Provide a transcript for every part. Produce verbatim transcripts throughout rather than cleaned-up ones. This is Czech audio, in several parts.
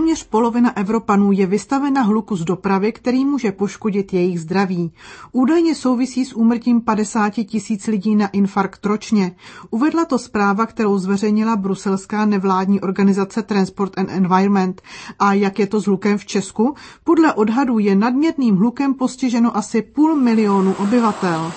Téměř polovina Evropanů je vystavena hluku z dopravy, který může poškodit jejich zdraví. Údajně souvisí s úmrtím padesát tisíc lidí na infarkt ročně. Uvedla to zpráva, kterou zveřejnila bruselská nevládní organizace Transport and Environment. A jak je to s hlukem v Česku? Podle odhadů je nadměrným hlukem postiženo asi půl milionu obyvatel.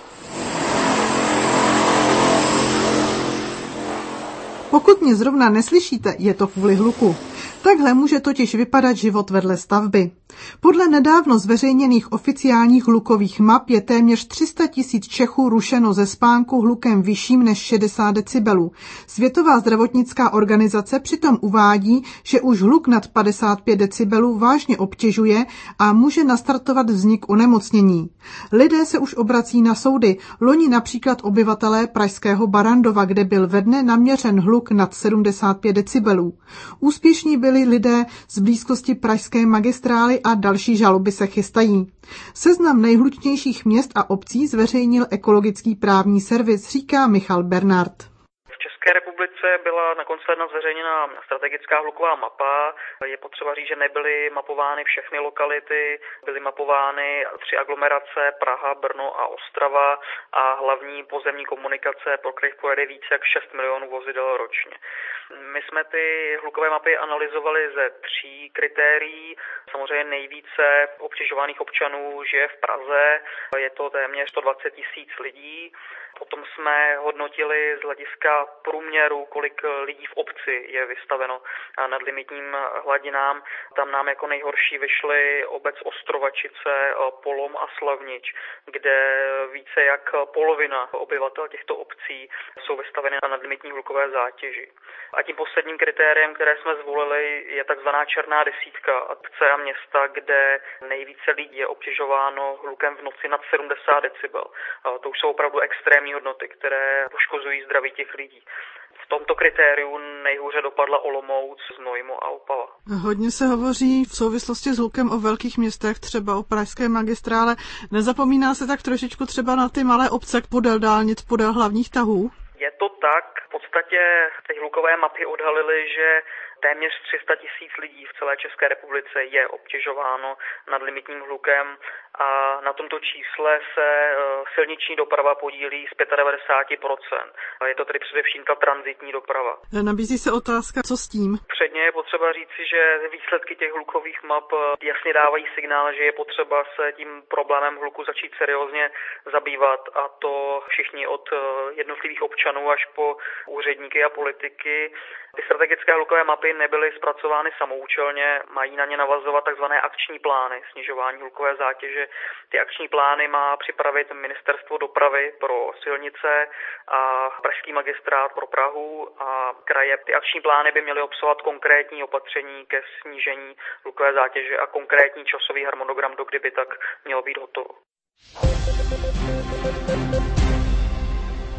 Pokud mě zrovna neslyšíte, je to kvůli hluku. Takhle může totiž vypadat život vedle stavby. Podle nedávno zveřejněných oficiálních hlukových map je téměř tři sta tisíc Čechů rušeno ze spánku hlukem vyšším než šedesát decibelů. Světová zdravotnická organizace přitom uvádí, že už hluk nad padesát pět decibelů vážně obtěžuje a může nastartovat vznik onemocnění. Lidé se už obrací na soudy. Loni například obyvatelé pražského Barrandova, kde byl ve dne naměřen hluk nad sedmdesát pět decibelů. Úspěšní byli lidé z blízkosti pražské magistrály a další žaloby se chystají. Seznam nejhlučnějších měst a obcí zveřejnil ekologický právní servis, říká Michal Bernard. V České republice byla nakonec ledna zveřejněna strategická hluková mapa. Je potřeba říct, že nebyly mapovány všechny lokality, byly mapovány tři aglomerace, Praha, Brno a Ostrava a hlavní pozemní komunikace, po kterých pojede více jak šest milionů vozidel ročně. My jsme ty hlukové mapy analyzovali ze tří kritérií. Samozřejmě nejvíce obtěžovaných občanů žije v Praze, je to téměř sto dvacet tisíc lidí. Potom jsme hodnotili z hlediska průměru, kolik lidí v obci je vystaveno nadlimitním hladinám. Tam nám jako nejhorší vyšly obec Ostrovačice, Polom a Slavnič, kde více jak polovina obyvatel těchto obcí jsou vystaveny na nadlimitní hlukové zátěži. A tím posledním kritériem, které jsme zvolili, je takzvaná černá desítka, obce a města, kde nejvíce lidí je obtěžováno hlukem v noci nad sedmdesát decibel. To už jsou opravdu extrémní hodnoty, které poškozují zdraví těch lidí. V tomto kritériu nejhůře dopadla Olomouc, Znojmo a Opava. Hodně se hovoří v souvislosti s hlukem o velkých městech, třeba o pražské magistrále. Nezapomíná se tak trošičku třeba na ty malé obce podél dálnic, podél hlavních tahů? Je to tak. V podstatě ty hlukové mapy odhalily, že téměř tři sta tisíc lidí v celé České republice je obtěžováno nadlimitním hlukem a na tomto čísle se silniční doprava podílí z devadesát pět procent. Je to tedy především ta tranzitní doprava. Nabízí se otázka, co s tím? Předně je potřeba říci, že výsledky těch hlukových map jasně dávají signál, že je potřeba se tím problémem hluku začít seriózně zabývat, a to všichni od jednotlivých občanů až po úředníky a politiky. Ty strategické hlukové mapy nebyly zpracovány samoučelně, mají na ně navazovat takzvané akční plány snižování hlukové zátěže. Ty akční plány má připravit Ministerstvo dopravy pro silnice a pražský magistrát pro Prahu a kraje. Ty akční plány by měly obsahovat konkrétní opatření ke snížení hlukové zátěže a konkrétní časový harmonogram, do kdy by tak mělo být hotovo.